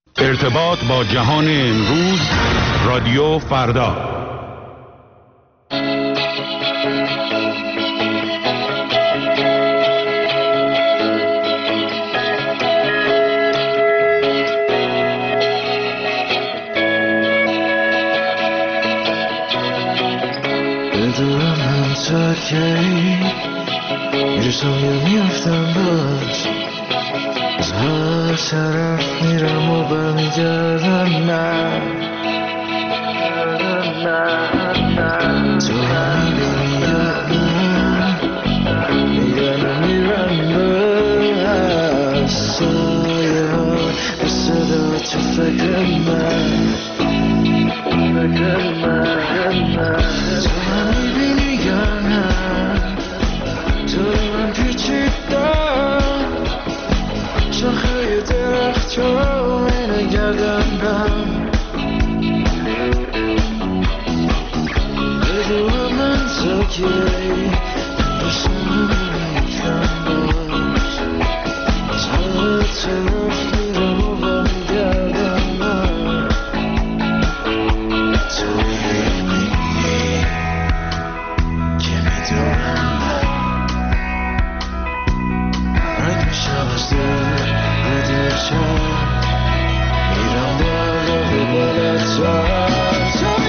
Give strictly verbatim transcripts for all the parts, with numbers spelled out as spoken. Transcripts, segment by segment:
ارتباط با جهان امروز، رادیو فردا. بدونم من تا کی میرسم یا میفتم باز، از هر طرف میرم و برمیگردم. نه تو هم میبینی یا نه، میگن میرم بس سایه ها به صدا تو فکر من، فکر من. تو هم میبینی یا نه، تو من پیچیدم شاخه درخت رو می‌نگردم. بدون من تا کی بسم میکنم باز، از هر طرف میرم و برمیگردم. تو میبینی که میدونم من رد میشم از دل ردیف شم، میرم بالا و بالاتر. تو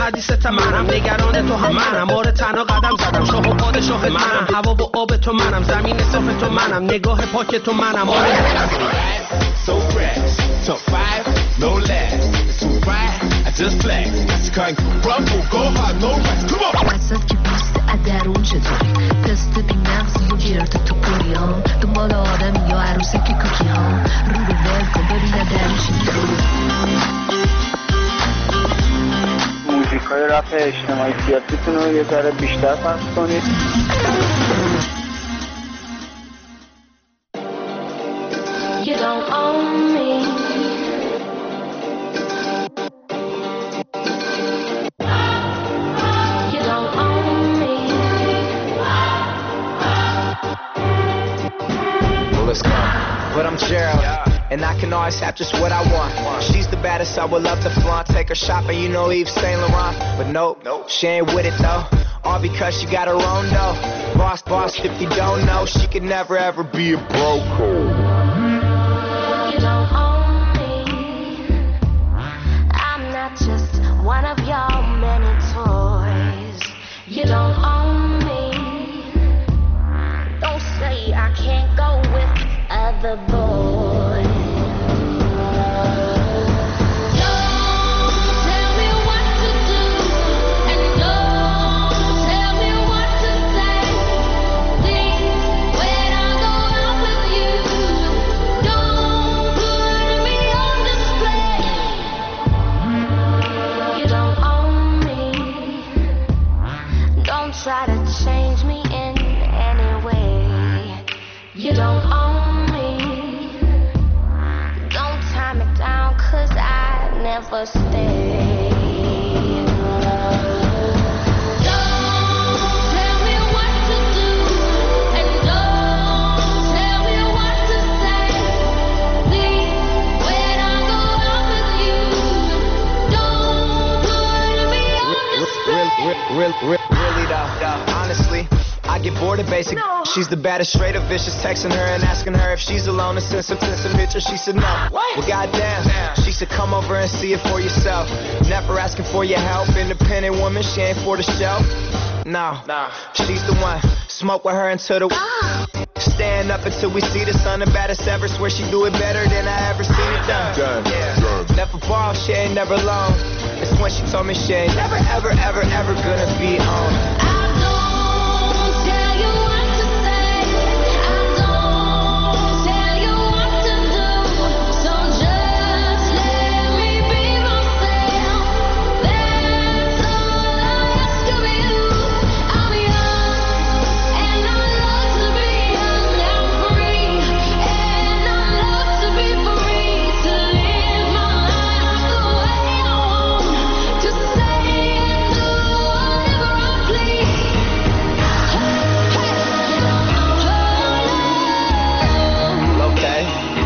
حدیث تمنم نگران تو هم منم آره تنها قدم زدم شاه و پادشاه منم هوا و آب تو منم زمین صاف تو منم نگاه پاک تو منم آره So fresh, top five, no less. It's alright, I just flex. That's kind of rumble, go hard, no rest. Come on. وسط که بیست ادرون چطوری تست بی مغزی و گرد تو کوری ها دنبال آدمی یا عروسه که کوکی ها رو رو ول کن ببینه در چی موزیک های رپ اجتماعی سیاسیتون رو یه ذره بیشتر پخش کنید. You don't own me. You don't own me. Well, let's go. But I'm Gerald, and I can always have just what I want. She's the baddest, I would love to flaunt. Take her shopping, you know Yves Saint Laurent. But nope, she ain't with it though. All because she got her own dough. Boss, boss, if you don't know, she could never ever be a broke. You don't own me. I'm not just one of your many toys. You don't own me. Don't say I can't go with other boys. Don't tell me what to do, and don't tell me what to say. Please, when I go out with you, don't put me on display. You don't own me. Don't try to change me in any way. You don't own me. Don't tie me down, cause I never stay. Don't tell me what to do, and don't tell me what to say. Please, when I go out with you, don't put me on display. Really, really, really though, honestly, I get bored of basic. No. She's the baddest, straight up vicious. Texting her and asking her if she's alone and send some, send some pictures. She said no. What? Well, goddamn. She said come over and see it for yourself. Never asking for your help. Independent woman, she ain't for the show. No, no, she's the one. Smoke with her until the. Stand up until we see the sun. The baddest ever. Swear she do it better than I ever seen it done. Done, Yeah. done. Never ball, she ain't never alone. It's when she told me she ain't never, ever, ever, ever gonna be on. I don't tell you what to say. I don't tell you what to do. So just let me be myself. That's all I ask of you. I'm young and I love to be young. I'm free and I love to be free. To live my life the way I want. To say and do whatever I please. Okay.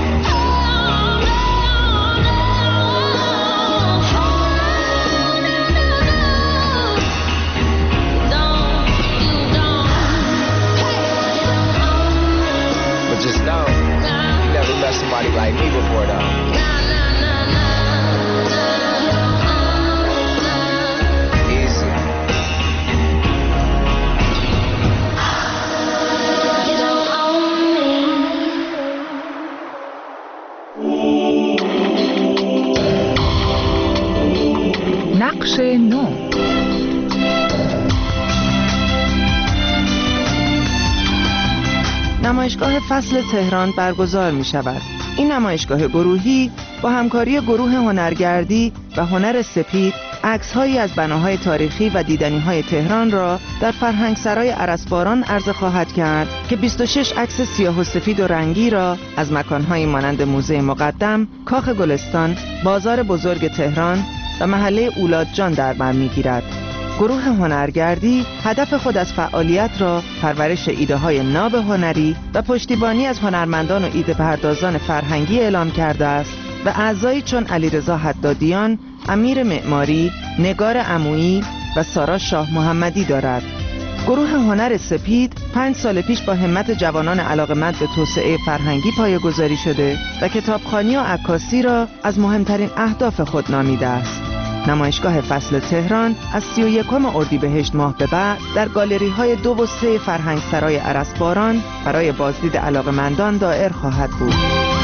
But just know, you never met somebody like me before though. Easy. You don't own me. نقش نو. نمایشگاه فصل تهران برگزار می شود. این نمایشگاه گروهی با همکاری گروه هنرگردی و هنر سپید عکس‌هایی از بناهای تاریخی و دیدنی‌های تهران را در فرهنگسرای ارسباران عرضه خواهد کرد که بیست و شش عکس سیاه و سفید و رنگی را از مکان‌هایی مانند موزه مقدم، کاخ گلستان، بازار بزرگ تهران و محله اولادجان در بر می‌گیرد. گروه هنرگردی هدف خود از فعالیت را پرورش ایده‌های ناب هنری و پشتیبانی از هنرمندان و ایده پردازان فرهنگی اعلام کرده است و اعضایی چون علیرضا حدادیان، امیر معماری، نگار عمویی و سارا شاه محمدی دارد. گروه هنر سپید پنج سال پیش با همت جوانان علاقه‌مند به توسعه فرهنگی پایه‌گذاری شده و کتابخوانی و عکاسی را از مهمترین اهداف خود نامیده است. نمایشگاه فصل تهران از سی و یکم اردیبهشت ماه به بعد در گالری های دو و سه فرهنگسرای ارسباران برای بازدید علاقه‌مندان دائر خواهد بود.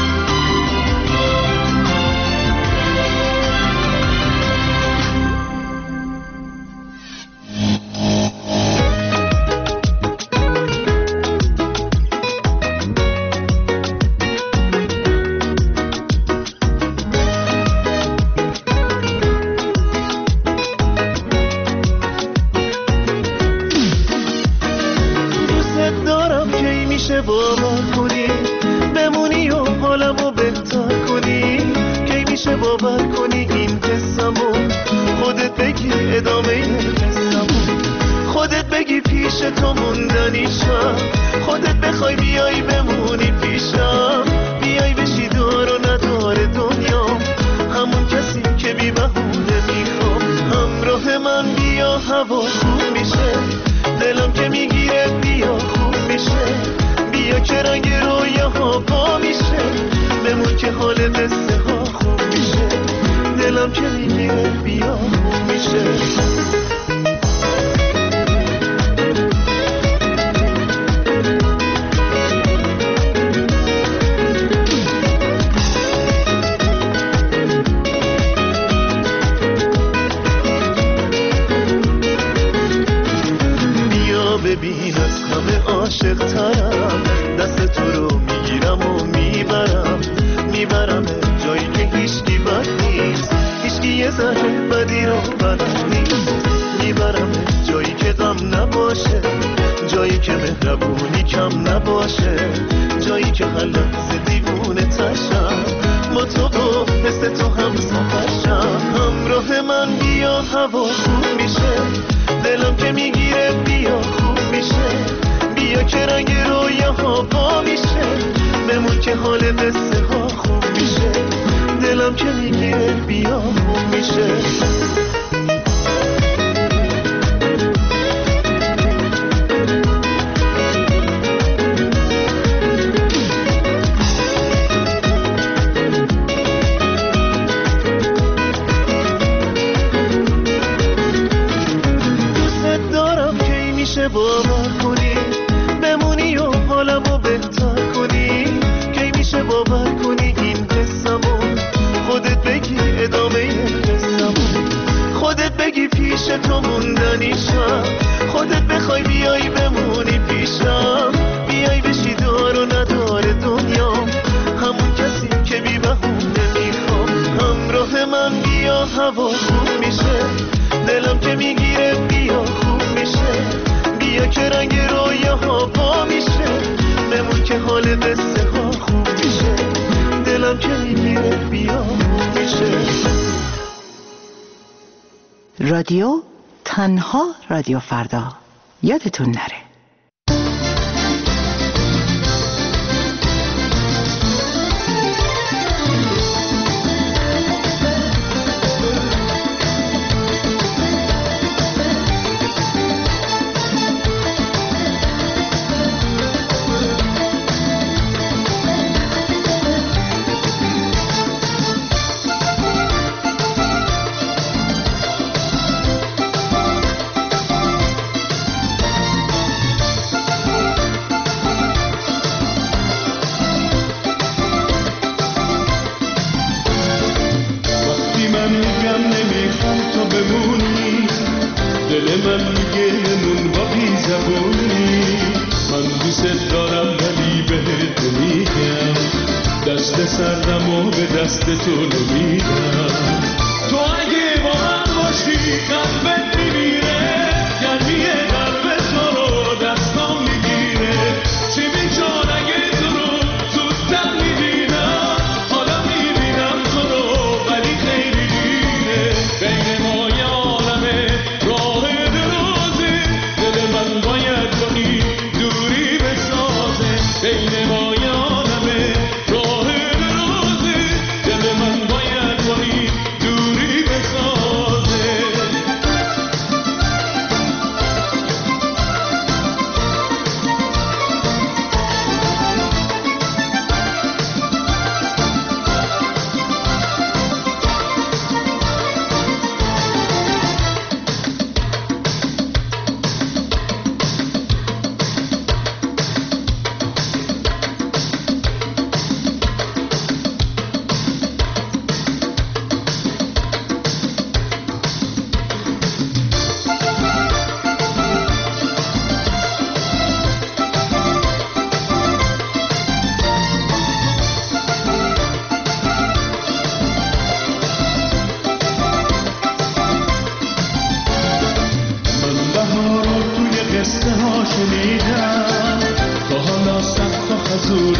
رادیو تنها رادیو فردا، یادتون نره.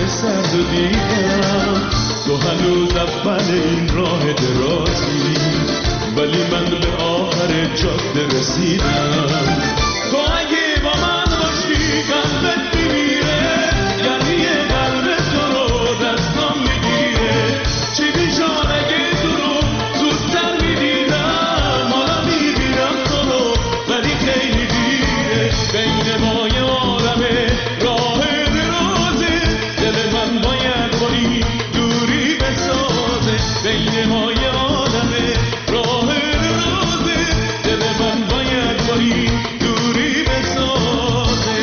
سرد و دیدم تو هنوز اول این راه درازی، ولی من به آخر جاده رسیدم. تو اگه با من باشی قلبت میمیره، گرمی قلب تو رو دستم میگیره. چی بیشان اگه تو رو زودتر میدیدم، حالا میبینم تو رو ولی خیلی دیره. بین ما یه عالمه راه درازه، دل من باید با این دوری بسازه. بین ما یه عالمه راه درازه، دل من باید با این دوری بسازه.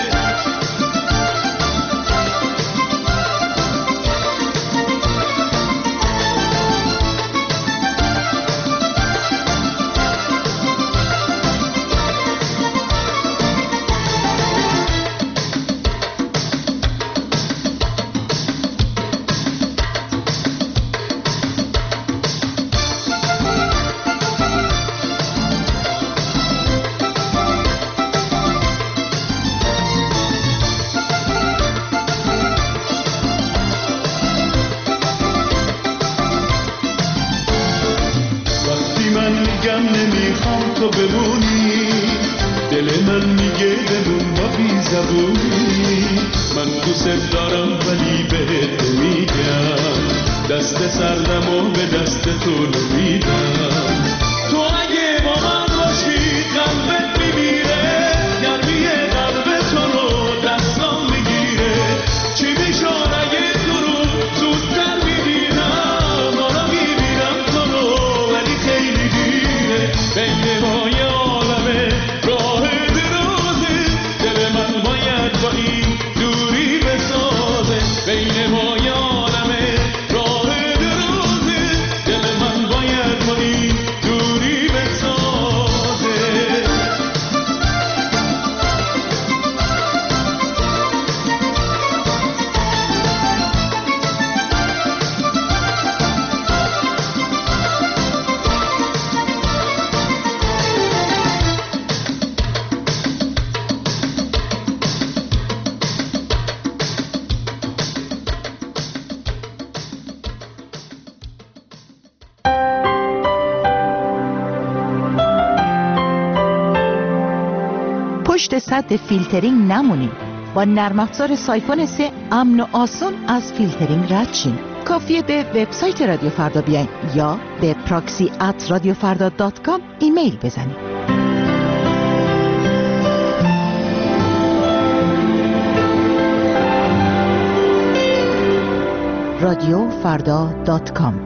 وقتی من میگم نمیخوام تو بمونی، دل من میگه بمون با بی زبونی. من دوست دارم ولی بهت میگم، دست سردم و به دست تو نمیدم. تو اگه با من باشی قلبت میمیره، گرمی قلب تو رو دستم میگیره. چی میشد اگه تو رو زودتر میدیدم، حالا میبینم تو رو ولی خیلی دیره. بین ما یه عالمه راه درازه، دل من باید با این دوری بسازه. بین ما یه عالمه راه درازه، دل من باید با این دوری بسازه. پشت سد فیلترینگ نمونید. با نرم افزار سایفون سه امن و آسون از فیلترینگ رد شین. کافیه به وبسایت رادیو فردا بیاین یا به پراکسی ات رادیو فردا دات کام ایمیل بزنید. رادیو فردا دات کام.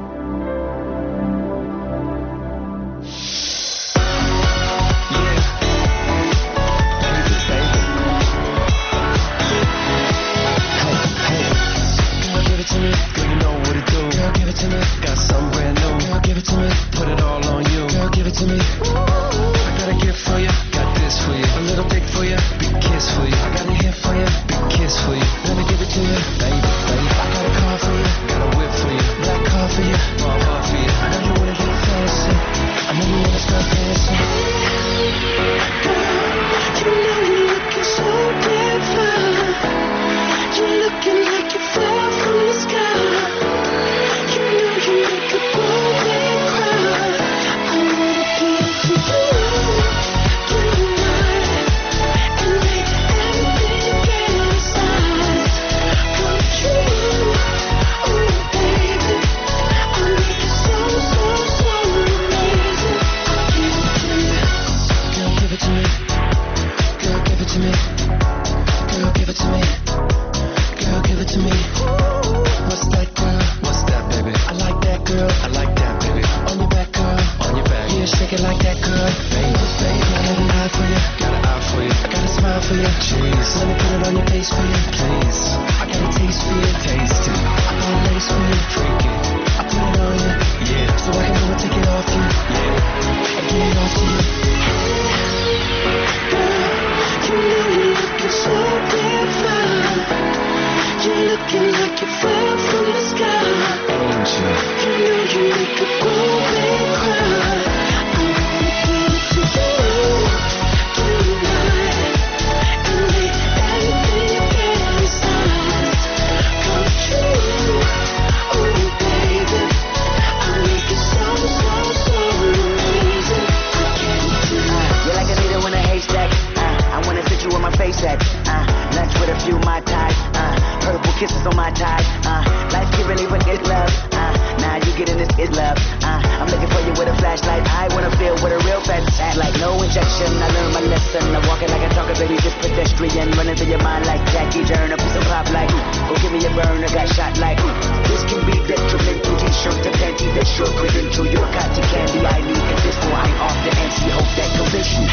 focus on my time. Uh, life giving me what is love. Uh, now you getting this is love. Uh, I'm looking for you with a flashlight. I wanna feel what a real fast act like. No injection, I learned my lesson. I'm walking like a talker, baby, just pedestrian. Running through your mind like Jackie Turner. Piece of pop like, go give me a burner, got shot like. This can be detrimental. T-shirt to panty, that's your credential. You're cotton candy, I need a pistol. I ain't off the anti, hope that collision.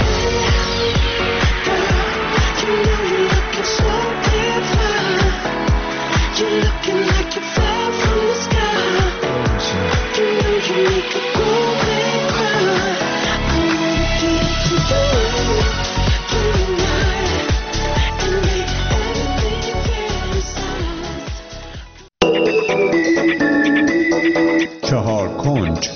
You know you're looking so damn fine. You're looking like you fell from the sky. You know you make a grown man cry. I wanna get to you tonight and make everything you fantasize. چهار کنج.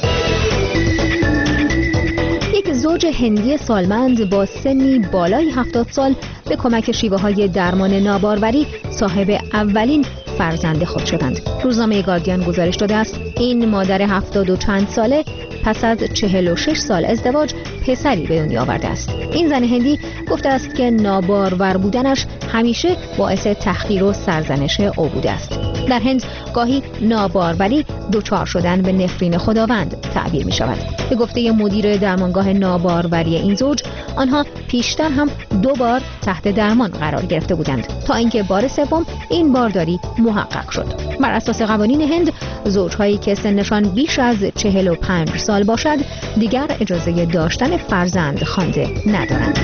یک زوج هندی سالمند با سنی بالای هفتاد سال به کمک شیوه‌های درمان ناباروری صاحب اولین فرزند خود شدند. روزنامه گاردین گزارش داده است این مادر هفتاد و چند ساله پس از چهل و شش سال ازدواج پسری به دنیا آورده است. این زن هندی گفته است که نابارور بودنش همیشه باعث تحقیر و سرزنش او بوده است. در هند گاهی ناباروری دچار شدن به نفرین خداوند تعبیر می شود. به گفته مدیر درمانگاه ناباروری این زوج، آنها پیشتر هم دو بار تحت درمان قرار گرفته بودند تا اینکه بار سوم این بارداری محقق شد. بر اساس قوانین هند، زوجهایی که سنشان بیش از چهل و پنج سال باشد دیگر اجازه داشتن فرزند خوانده ندارند.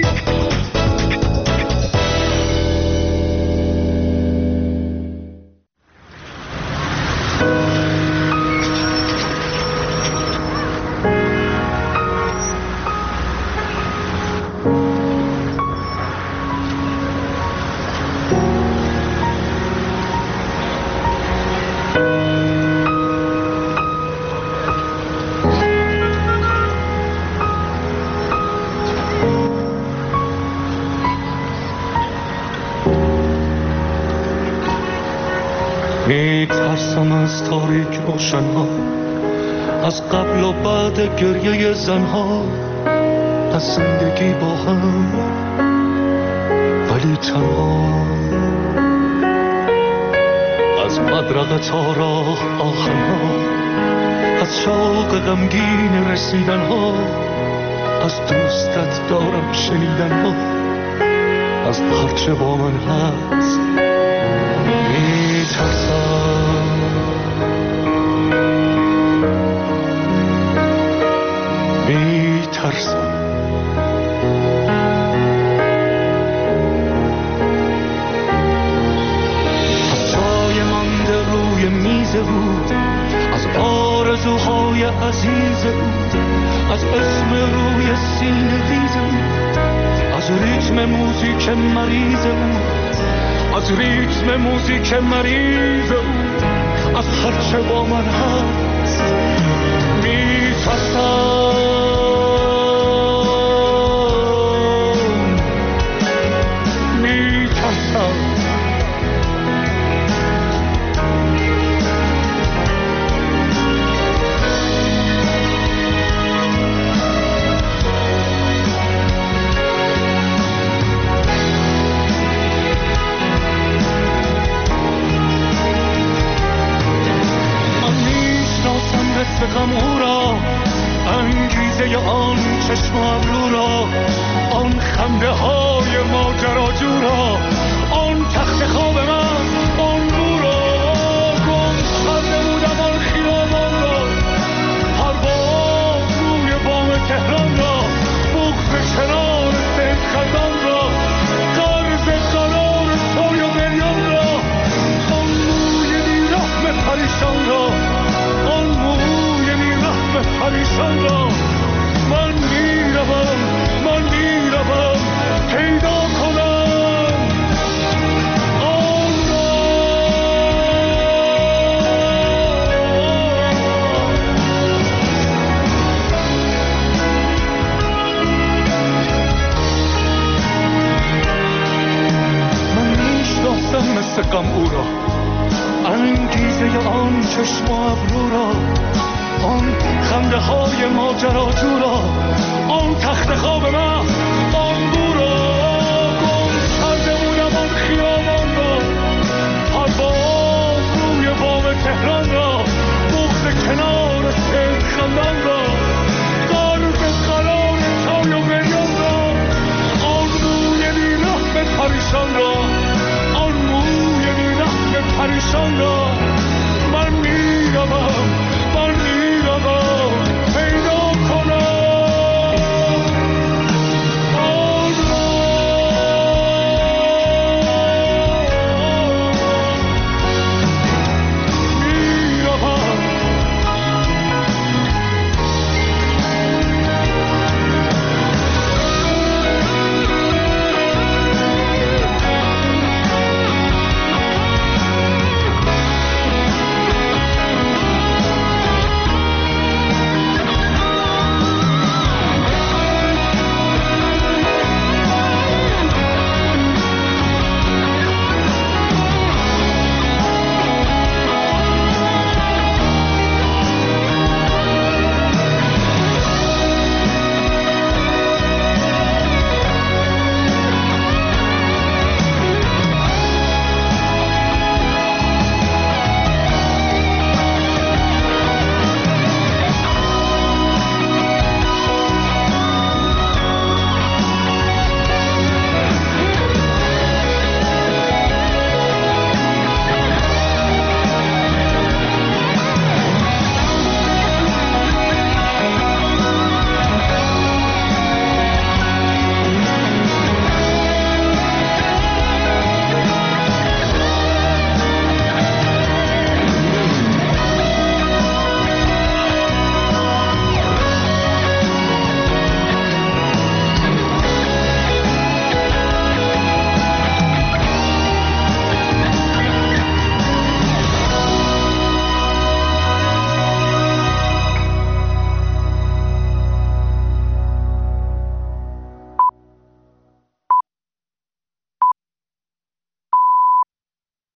میترسم از تاریک روشن‌ها، از قبل و بعد گریه زنها، از زندگی با هم ولی تنها، از مدرقه تا راه آخرها، از شوق غمگین رسیدنها، از دوستت دارم شنیدنها، از هرچه با من هست میترسم. میترسم از جای مانده روی میز بود، از آرزوهای عزیز بود، از اسم روی سینه ریز بود، از ریتم موزیک مریض بود، از ریتم موزیک مریض بود، از هرچه با من هست میترسم. میترسم غم او را، انگیزه آن چشم ابرو را، آن خنده های ماجراجو را، آن تخت خواب من، آن نور را، گم کرده بودم آن خیابان را، پرواز روی بام تهران را، بغض کنار سید خزان را، قرض قرار سوی و بریان را، آن موی بیرحم پریشان را، آن موی پریشان را. من میروم، من میروم پیدا کنم آن را. من میشناسم مثل غم او را، انگیزه آن چشم و ابرو را، آن خنده های ماجراجو را، آن تخت خواب من، آن بو را، گم کرده بودم آن خیابان را، پرواز انسان را